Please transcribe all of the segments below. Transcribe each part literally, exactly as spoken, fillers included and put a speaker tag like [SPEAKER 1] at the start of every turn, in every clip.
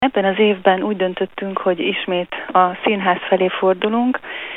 [SPEAKER 1] Ebben az évben úgy döntöttünk, hogy ismét a színház felé fordulunk,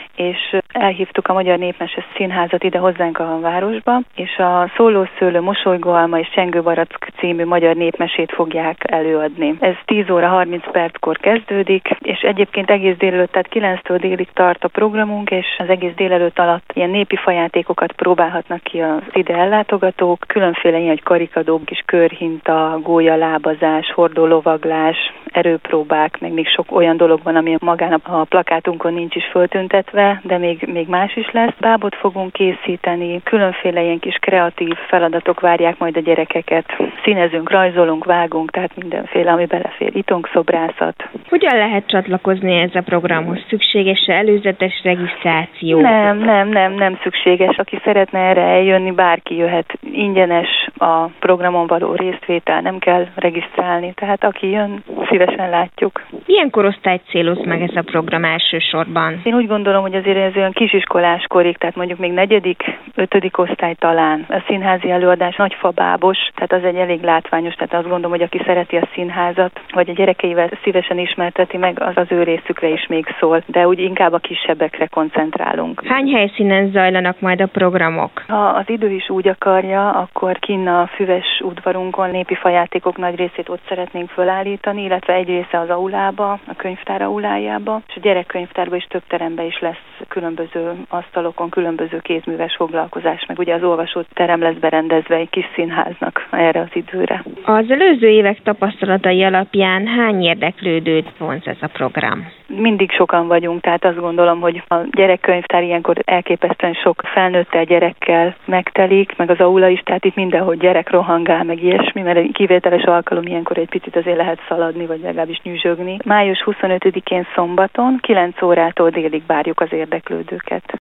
[SPEAKER 1] és elhívtuk a Magyar Népmese Színházat ide hozzánk a városba, és a Szólószőlő, Mosolygóalma és Csengőbarack című magyar népmesét fogják előadni. Ez tíz óra harminc perckor kezdődik, és egyébként egész délelőtt, tehát kilenctől délig tart a programunk, és az egész délelőtt alatt ilyen népi fajátékokat próbálhatnak ki az ide ellátogatók, különféle ilyen, hogy karikadó, kis körhinta, gólyalábazás, hordólovaglás, erőpróbák, meg még sok olyan dolog van, ami magán a plakátunkon nincs is föltüntetve, de még, még más is lesz. Bábot fogunk készíteni, különféle ilyen kis kreatív feladatok várják majd a gyerekeket. Színezünk, rajzolunk, vágunk, tehát mindenféle, ami belefér. Itunk, szobrászat.
[SPEAKER 2] Hogyan lehet csatlakozni ez a programhoz? Szükséges előzetes regisztráció?
[SPEAKER 1] Nem, nem, nem, nem szükséges. Aki szeretne erre eljönni, bárki jöhet. Ingyenes a programon való részvétel, nem kell regisztrálni, tehát aki jön, szívesen látjuk.
[SPEAKER 2] Milyen korosztályt céloz meg ez a program elsősorban?
[SPEAKER 1] Én úgy gondolom, hogy azért ez olyan kisiskolás korig, tehát mondjuk még negyedik, ötödik osztály talán. A színházi előadás nagyfabábos, tehát az egy elég látványos, tehát azt gondolom, hogy aki szereti a színházat, vagy a gyerekeivel szívesen ismerteti meg, az az ő részükre is még szól, de úgy inkább a kisebbekre koncentrálunk.
[SPEAKER 2] Hány helyszínen zajlanak majd a programok?
[SPEAKER 1] Ha az idő is úgy akarja, akkor kinn a füves udvarunkon népi fajátékok nagy részét ott szeretnénk felállítani, illetve egy része az aulába, a könyvtár aulájába, és a gyerekkönyvtárban is több teremben is lesz különböző asztalokon, különböző kézműves foglalkozás, meg ugye az olvasóterem lesz berendezve egy kis színháznak erre az időre.
[SPEAKER 2] Az előző évek tapasztalatai alapján hány érdeklődőt vonz ez a program?
[SPEAKER 1] Mindig sokan vagyunk, tehát azt gondolom, hogy a gyerekkönyvtár ilyenkor elképesztően sok felnőttel gyerekkel megtelik, meg az aula is, tehát itt mindenhogy gyerek rohangál, meg ilyesmi, mert egy kivételes alkalom ilyenkor egy picit azért lehet szaladni, vagy legalábbis nyüzsögni. május huszonötödikén szombaton, kilenc órától délig várjuk az érdeklődőket.